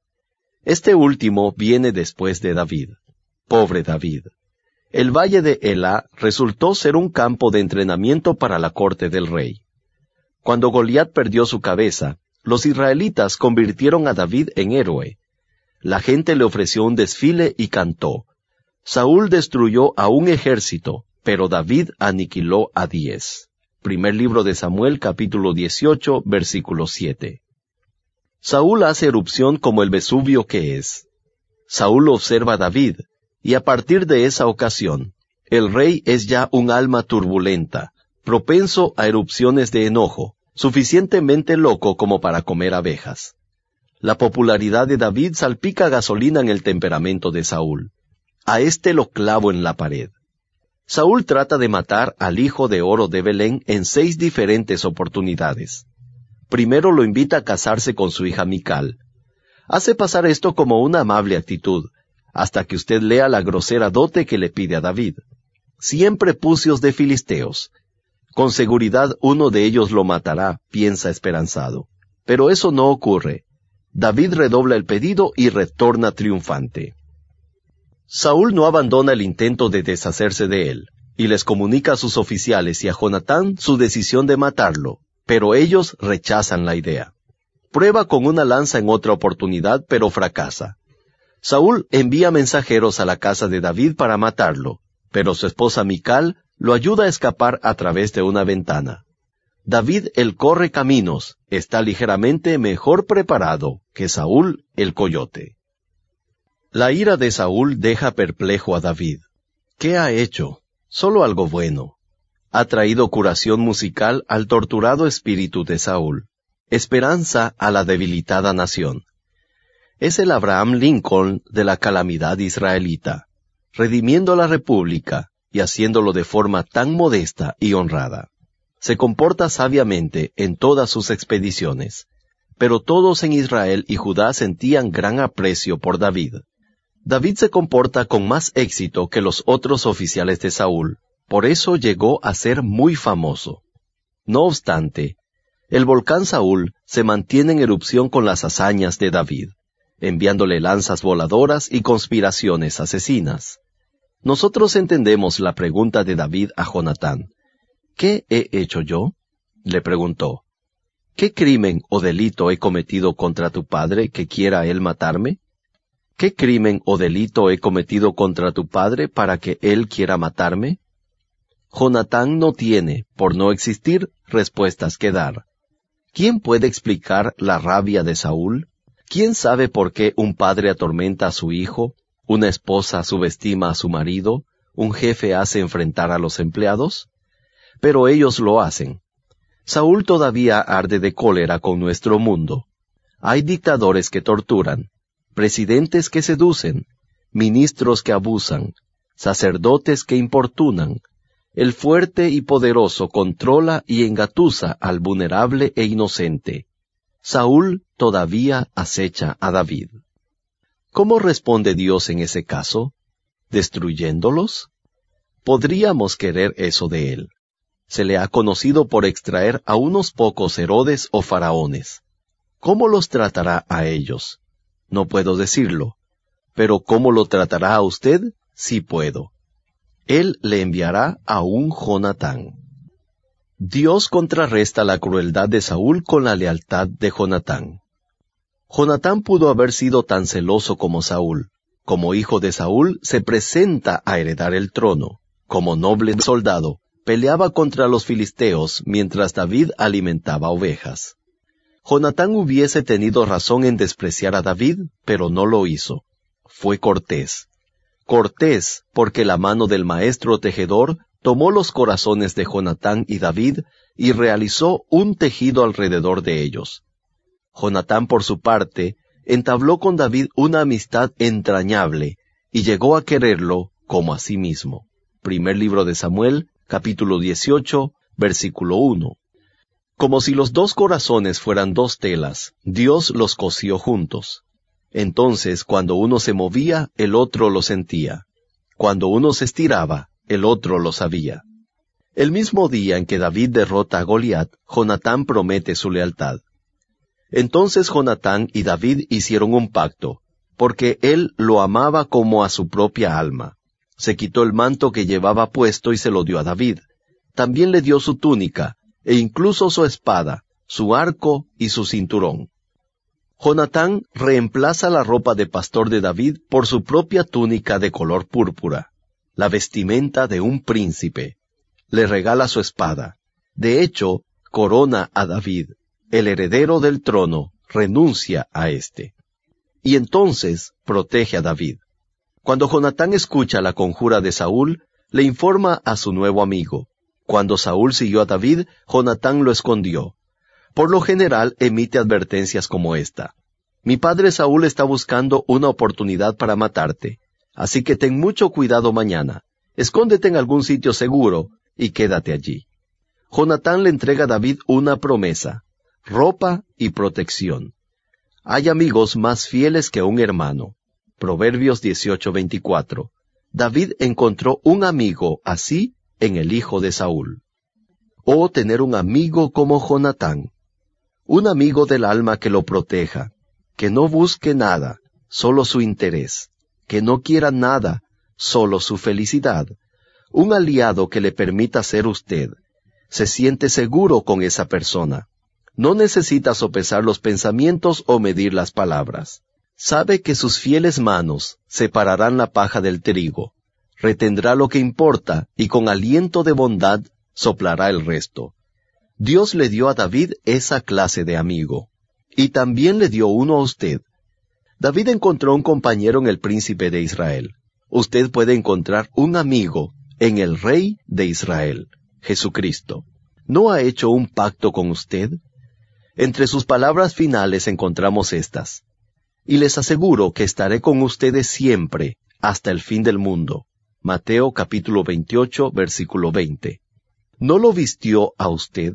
Este último viene después de David. Pobre David. El valle de Elá resultó ser un campo de entrenamiento para la corte del rey. Cuando Goliat perdió su cabeza, los israelitas convirtieron a David en héroe. La gente le ofreció un desfile y cantó. Saúl destruyó a un ejército, pero David aniquiló a 10. Primer libro de Samuel, capítulo 18, versículo 7. Saúl hace erupción como el Vesubio que es. Saúl observa a David, y a partir de esa ocasión, el rey es ya un alma turbulenta, propenso a erupciones de enojo, suficientemente loco como para comer abejas. La popularidad de David salpica gasolina en el temperamento de Saúl. A este lo clavo en la pared. Saúl trata de matar al hijo de oro de Belén en 6 diferentes oportunidades. Primero lo invita a casarse con su hija Mical. Hace pasar esto como una amable actitud, hasta que usted lea la grosera dote que le pide a David. 100 prepucios de filisteos. Con seguridad uno de ellos lo matará, piensa esperanzado. Pero eso no ocurre. David redobla el pedido y retorna triunfante. Saúl no abandona el intento de deshacerse de él, y les comunica a sus oficiales y a Jonatán su decisión de matarlo, pero ellos rechazan la idea. Prueba con una lanza en otra oportunidad, pero fracasa. Saúl envía mensajeros a la casa de David para matarlo, pero su esposa Mical lo ayuda a escapar a través de una ventana. David el corre caminos está ligeramente mejor preparado que Saúl el coyote. La ira de Saúl deja perplejo a David. ¿Qué ha hecho? Solo algo bueno. Ha traído curación musical al torturado espíritu de Saúl, esperanza a la debilitada nación. Es el Abraham Lincoln de la calamidad israelita, redimiendo la república y haciéndolo de forma tan modesta y honrada. Se comporta sabiamente en todas sus expediciones, pero todos en Israel y Judá sentían gran aprecio por David. David se comporta con más éxito que los otros oficiales de Saúl, por eso llegó a ser muy famoso. No obstante, el volcán Saúl se mantiene en erupción con las hazañas de David, enviándole lanzas voladoras y conspiraciones asesinas. Nosotros entendemos la pregunta de David a Jonatán. ¿Qué he hecho yo? Le preguntó. ¿Qué crimen o delito he cometido contra tu padre que quiera él matarme? ¿Qué crimen o delito he cometido contra tu padre para que él quiera matarme? Jonatán no tiene, por no existir, respuestas que dar. ¿Quién puede explicar la rabia de Saúl? ¿Quién sabe por qué un padre atormenta a su hijo, una esposa subestima a su marido, un jefe hace enfrentar a los empleados? Pero ellos lo hacen. Saúl todavía arde de cólera con nuestro mundo. Hay dictadores que torturan, presidentes que seducen, ministros que abusan, sacerdotes que importunan. El fuerte y poderoso controla y engatusa al vulnerable e inocente. Saúl todavía acecha a David. ¿Cómo responde Dios en ese caso? ¿Destruyéndolos? Podríamos querer eso de él. Se le ha conocido por extraer a unos pocos Herodes o faraones. ¿Cómo los tratará a ellos? No puedo decirlo. Pero ¿cómo lo tratará a usted? Sí puedo. Él le enviará a un Jonatán. Dios contrarresta la crueldad de Saúl con la lealtad de Jonatán. Jonatán pudo haber sido tan celoso como Saúl. Como hijo de Saúl, se presenta a heredar el trono. Como noble soldado, peleaba contra los filisteos mientras David alimentaba ovejas. Jonatán hubiese tenido razón en despreciar a David, pero no lo hizo. fue cortés. Cortés, porque la mano del maestro tejedor tomó los corazones de Jonatán y David y realizó un tejido alrededor de ellos. Jonatán, por su parte, entabló con David una amistad entrañable y llegó a quererlo como a sí mismo. Primer libro de Samuel, capítulo 18, versículo 1. Como si los dos corazones fueran dos telas, Dios los cosió juntos. Entonces, cuando uno se movía, el otro lo sentía. Cuando uno se estiraba, el otro lo sabía. El mismo día en que David derrota a Goliat, Jonatán promete su lealtad. Entonces Jonatán y David hicieron un pacto, porque él lo amaba como a su propia alma. Se quitó el manto que llevaba puesto y se lo dio a David. También le dio su túnica, e incluso su espada, su arco y su cinturón. Jonatán reemplaza la ropa de pastor de David por su propia túnica de color púrpura, la vestimenta de un príncipe. Le regala su espada. De hecho, corona a David. El heredero del trono renuncia a éste. Y entonces protege a David. Cuando Jonatán escucha la conjura de Saúl, le informa a su nuevo amigo. Cuando Saúl siguió a David, Jonatán lo escondió. Por lo general emite advertencias como esta: mi padre Saúl está buscando una oportunidad para matarte, así que ten mucho cuidado mañana. Escóndete en algún sitio seguro y quédate allí. Jonatán le entrega a David una promesa: ropa y protección. Hay amigos más fieles que un hermano. Proverbios 18:24. David encontró un amigo así en el hijo de Saúl. Oh, tener un amigo como Jonatán. Un amigo del alma que lo proteja, que no busque nada, solo su interés, que no quiera nada, solo su felicidad. Un aliado que le permita ser usted. Se siente seguro con esa persona. No necesita sopesar los pensamientos o medir las palabras. Sabe que sus fieles manos separarán la paja del trigo, retendrá lo que importa y con aliento de bondad soplará el resto. Dios le dio a David esa clase de amigo, y también le dio uno a usted. David encontró un compañero en el príncipe de Israel. Usted puede encontrar un amigo en el Rey de Israel, Jesucristo. ¿No ha hecho un pacto con usted? Entre sus palabras finales encontramos estas: y les aseguro que estaré con ustedes siempre, hasta el fin del mundo. Mateo capítulo 28, versículo 20. ¿No lo vistió a usted?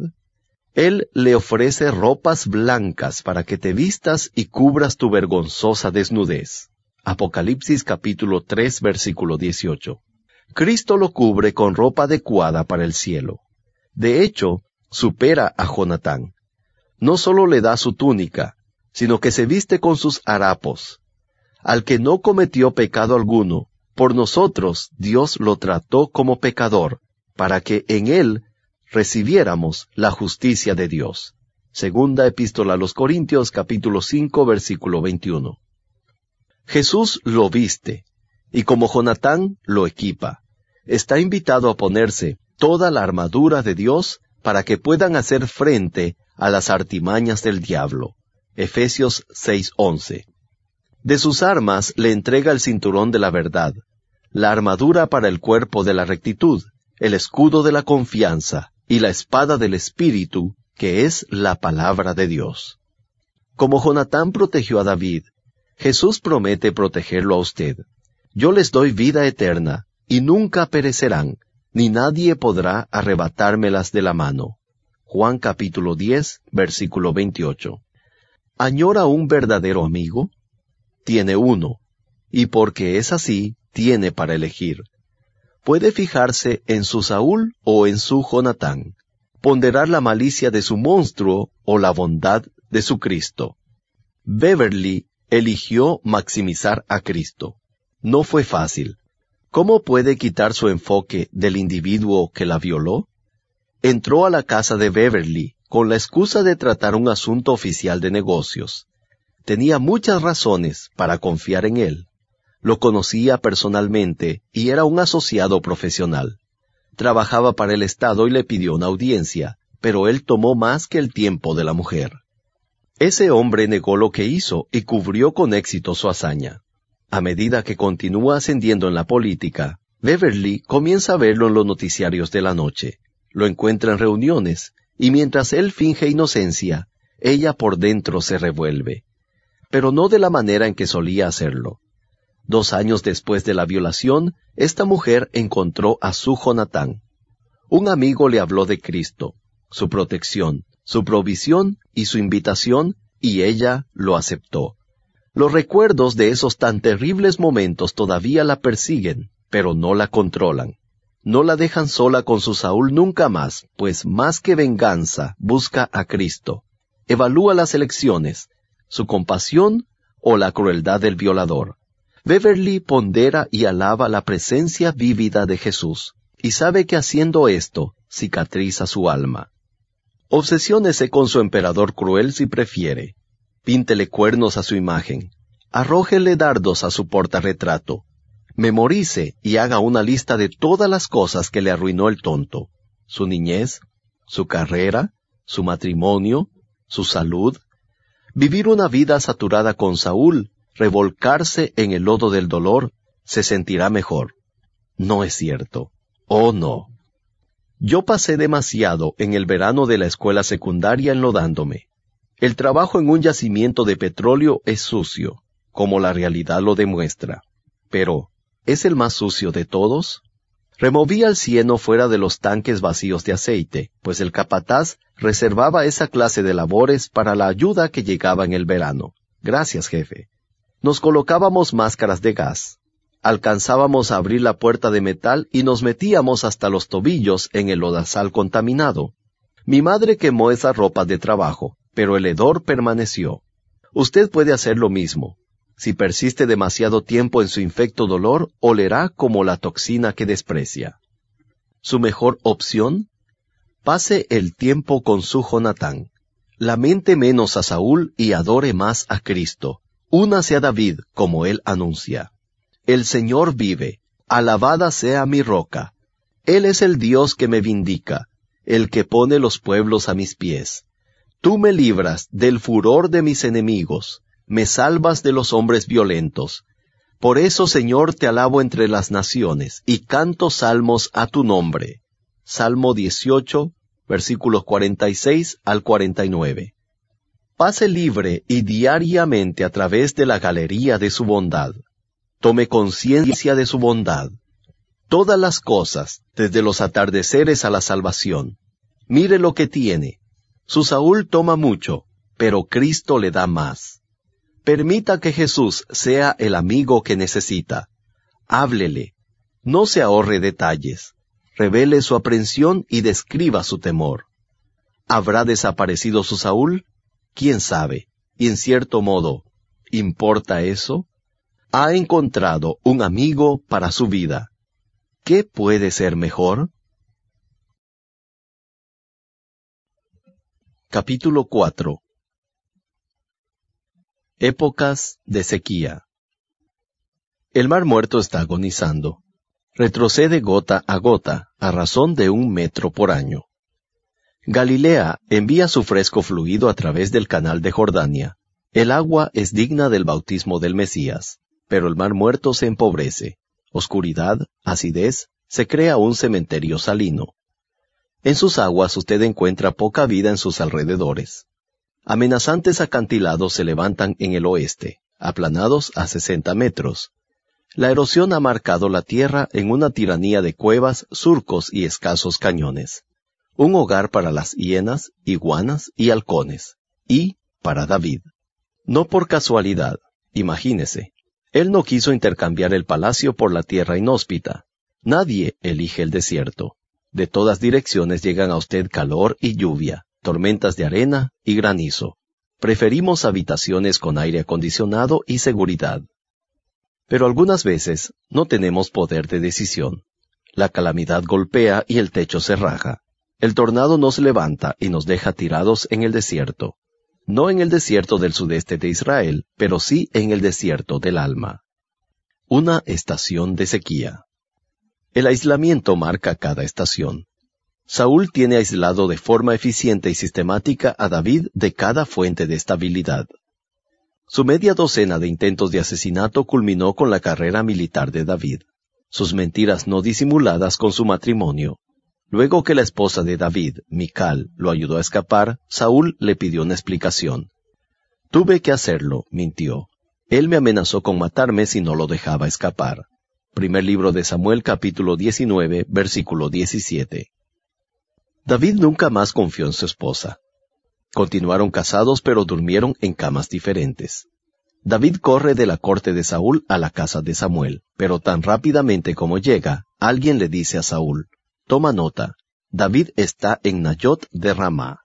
Él le ofrece ropas blancas para que te vistas y cubras tu vergonzosa desnudez. Apocalipsis capítulo 3, versículo 18. Cristo lo cubre con ropa adecuada para el cielo. De hecho, supera a Jonatán. No solo le da su túnica, sino que se viste con sus harapos. Al que no cometió pecado alguno, por nosotros Dios lo trató como pecador, para que en él recibiéramos la justicia de Dios. Segunda Epístola a los Corintios, capítulo 5, versículo 21. Jesús lo viste, y como Jonatán lo equipa. Está invitado a ponerse toda la armadura de Dios para que puedan hacer frente a las artimañas del diablo. Efesios 6:11. De sus armas le entrega el cinturón de la verdad, la armadura para el cuerpo de la rectitud, el escudo de la confianza y la espada del Espíritu, que es la palabra de Dios. Como Jonatán protegió a David, Jesús promete protegerlo a usted. Yo les doy vida eterna, y nunca perecerán, ni nadie podrá arrebatármelas de la mano. Juan capítulo 10, versículo 28. ¿Añora un verdadero amigo? Tiene uno, y porque es así, tiene para elegir. Puede fijarse en su Saúl o en su Jonatán, ponderar la malicia de su monstruo o la bondad de su Cristo. Beverly eligió maximizar a Cristo. No fue fácil. ¿Cómo puede quitar su enfoque del individuo que la violó? Entró a la casa de Beverly con la excusa de tratar un asunto oficial de negocios. Tenía muchas razones para confiar en él. Lo conocía personalmente y era un asociado profesional. Trabajaba para el Estado y le pidió una audiencia, pero él tomó más que el tiempo de la mujer. Ese hombre negó lo que hizo y cubrió con éxito su hazaña. A medida que continúa ascendiendo en la política, Beverly comienza a verlo en los noticiarios de la noche. Lo encuentra en reuniones, y mientras él finge inocencia, ella por dentro se revuelve. Pero no de la manera en que solía hacerlo. 2 años después de la violación, esta mujer encontró a su Jonatán. Un amigo le habló de Cristo, su protección, su provisión y su invitación, y ella lo aceptó. Los recuerdos de esos tan terribles momentos todavía la persiguen, pero no la controlan. No la dejan sola con su Saúl nunca más, pues más que venganza, busca a Cristo. Evalúa las elecciones, su compasión o la crueldad del violador. Beverly pondera y alaba la presencia vívida de Jesús, y sabe que haciendo esto, cicatriza su alma. Obsesiónese con su emperador cruel si prefiere. Píntele cuernos a su imagen. Arrójele dardos a su portarretrato. Memorice y haga una lista de todas las cosas que le arruinó el tonto. Su niñez, su carrera, su matrimonio, su salud. Vivir una vida saturada con Saúl, revolcarse en el lodo del dolor, se sentirá mejor. No es cierto. Oh, no. Yo pasé demasiado en el verano de la escuela secundaria enlodándome. El trabajo en un yacimiento de petróleo es sucio, como la realidad lo demuestra. Pero, ¿es el más sucio de todos? Removía el cieno fuera de los tanques vacíos de aceite, pues el capataz reservaba esa clase de labores para la ayuda que llegaba en el verano. Gracias, jefe. Nos colocábamos máscaras de gas. Alcanzábamos a abrir la puerta de metal y nos metíamos hasta los tobillos en el lodazal contaminado. Mi madre quemó esa ropa de trabajo, pero el hedor permaneció. Usted puede hacer lo mismo. Si persiste demasiado tiempo en su infecto dolor, olerá como la toxina que desprecia. ¿Su mejor opción? Pase el tiempo con su Jonatán. Lamente menos a Saúl y adore más a Cristo. Únase a David, como él anuncia. El Señor vive, alabada sea mi roca. Él es el Dios que me vindica, el que pone los pueblos a mis pies. Tú me libras del furor de mis enemigos, me salvas de los hombres violentos. Por eso, Señor, te alabo entre las naciones, y canto salmos a tu nombre. Salmo 18, versículos 46 al 49. Pase libre y diariamente a través de la galería de su bondad. Tome conciencia de su bondad. Todas las cosas, desde los atardeceres a la salvación. Mire lo que tiene. Su Saúl toma mucho, pero Cristo le da más. Permita que Jesús sea el amigo que necesita. Háblele. No se ahorre detalles. Revele su aprensión y describa su temor. ¿Habrá desaparecido su Saúl? ¿Quién sabe? Y en cierto modo, ¿importa eso? Ha encontrado un amigo para su vida. ¿Qué puede ser mejor? Capítulo 4. Épocas de sequía. El Mar Muerto está agonizando. Retrocede gota a gota, a razón de 1 metro por año. Galilea envía su fresco fluido a través del canal de Jordania. El agua es digna del bautismo del Mesías, pero el Mar Muerto se empobrece. Oscuridad, acidez, se crea un cementerio salino. En sus aguas usted encuentra poca vida en sus alrededores. Amenazantes acantilados se levantan en el oeste, aplanados a 60 metros. La erosión ha marcado la tierra en una tiranía de cuevas, surcos y escasos cañones. Un hogar para las hienas, iguanas y halcones. Y para David. No por casualidad, imagínese. Él no quiso intercambiar el palacio por la tierra inhóspita. Nadie elige el desierto. De todas direcciones llegan a usted calor y lluvia, tormentas de arena y granizo. Preferimos habitaciones con aire acondicionado y seguridad. Pero algunas veces no tenemos poder de decisión. La calamidad golpea y el techo se raja. El tornado nos levanta y nos deja tirados en el desierto. No en el desierto del sudeste de Israel, pero sí en el desierto del alma. Una estación de sequía. El aislamiento marca cada estación. Saúl tiene aislado de forma eficiente y sistemática a David de cada fuente de estabilidad. Su media docena de intentos de asesinato culminó con la carrera militar de David, sus mentiras no disimuladas con su matrimonio. Luego que la esposa de David, Mical, lo ayudó a escapar, Saúl le pidió una explicación. «Tuve que hacerlo», mintió. «Él me amenazó con matarme si no lo dejaba escapar». Primer libro de Samuel, capítulo 19, versículo 17. David nunca más confió en su esposa. Continuaron casados, pero durmieron en camas diferentes. David corre de la corte de Saúl a la casa de Samuel, pero tan rápidamente como llega, alguien le dice a Saúl: «Toma nota, David está en Nayot de Ramá».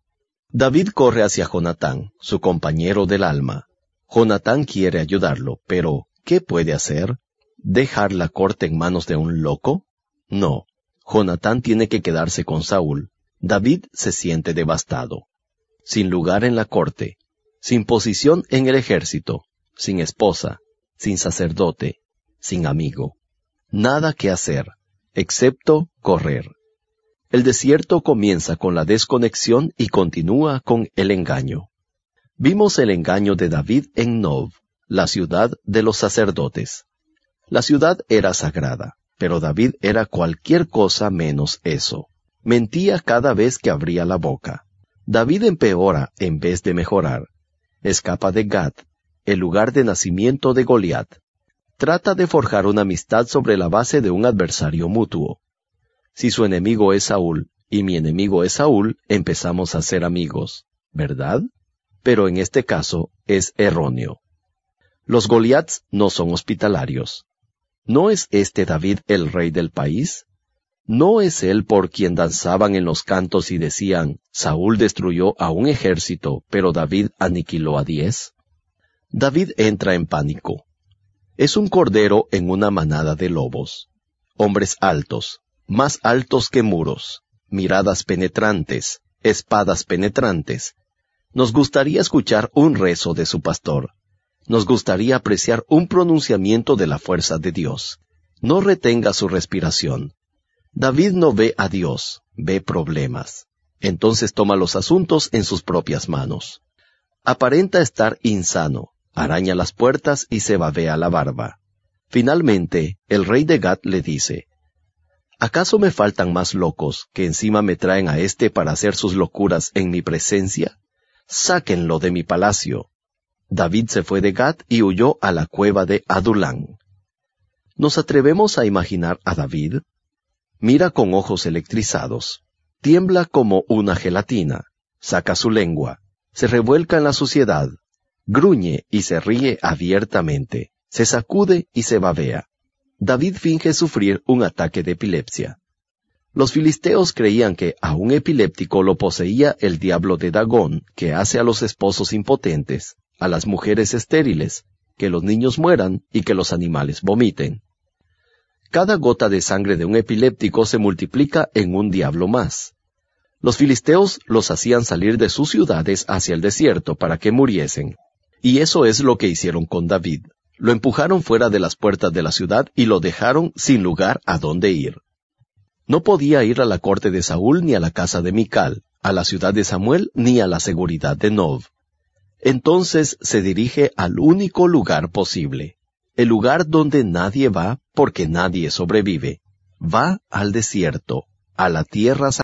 David corre hacia Jonatán, su compañero del alma. Jonatán quiere ayudarlo, pero ¿qué puede hacer? ¿Dejar la corte en manos de un loco? No, Jonatán tiene que quedarse con Saúl. David se siente devastado. Sin lugar en la corte, sin posición en el ejército, sin esposa, sin sacerdote, sin amigo. Nada que hacer, excepto correr. El desierto comienza con la desconexión y continúa con el engaño. Vimos el engaño de David en Nob, la ciudad de los sacerdotes. La ciudad era sagrada, pero David era cualquier cosa menos eso. Mentía cada vez que abría la boca. David empeora en vez de mejorar. Escapa de Gat, el lugar de nacimiento de Goliat. Trata de forjar una amistad sobre la base de un adversario mutuo. Si su enemigo es Saúl, y mi enemigo es Saúl, empezamos a ser amigos, ¿verdad? Pero en este caso es erróneo. Los Goliats no son hospitalarios. ¿No es este David el rey del país? ¿No es él por quien danzaban en los cantos y decían: Saúl destruyó a un ejército, pero David aniquiló a 10? David entra en pánico. Es un cordero en una manada de lobos. Hombres altos, más altos que muros, miradas penetrantes, espadas penetrantes. Nos gustaría escuchar un rezo de su pastor. Nos gustaría apreciar un pronunciamiento de la fuerza de Dios. No retenga su respiración. David no ve a Dios, ve problemas. Entonces toma los asuntos en sus propias manos. Aparenta estar insano, araña las puertas y se babea la barba. Finalmente, el rey de Gat le dice: ¿acaso me faltan más locos que encima me traen a este para hacer sus locuras en mi presencia? Sáquenlo de mi palacio. David se fue de Gat y huyó a la cueva de Adulán. ¿Nos atrevemos a imaginar a David? Mira con ojos electrizados. Tiembla como una gelatina. Saca su lengua. Se revuelca en la suciedad. Gruñe y se ríe abiertamente. Se sacude y se babea. David finge sufrir un ataque de epilepsia. Los filisteos creían que a un epiléptico lo poseía el diablo de Dagón, que hace a los esposos impotentes, a las mujeres estériles, que los niños mueran y que los animales vomiten. Cada gota de sangre de un epiléptico se multiplica en un diablo más. Los filisteos los hacían salir de sus ciudades hacia el desierto para que muriesen. Y eso es lo que hicieron con David. Lo empujaron fuera de las puertas de la ciudad y lo dejaron sin lugar a dónde ir. No podía ir a la corte de Saúl ni a la casa de Mical, a la ciudad de Samuel ni a la seguridad de Nob. Entonces se dirige al único lugar posible, el lugar donde nadie va porque nadie sobrevive. Va al desierto, a la tierra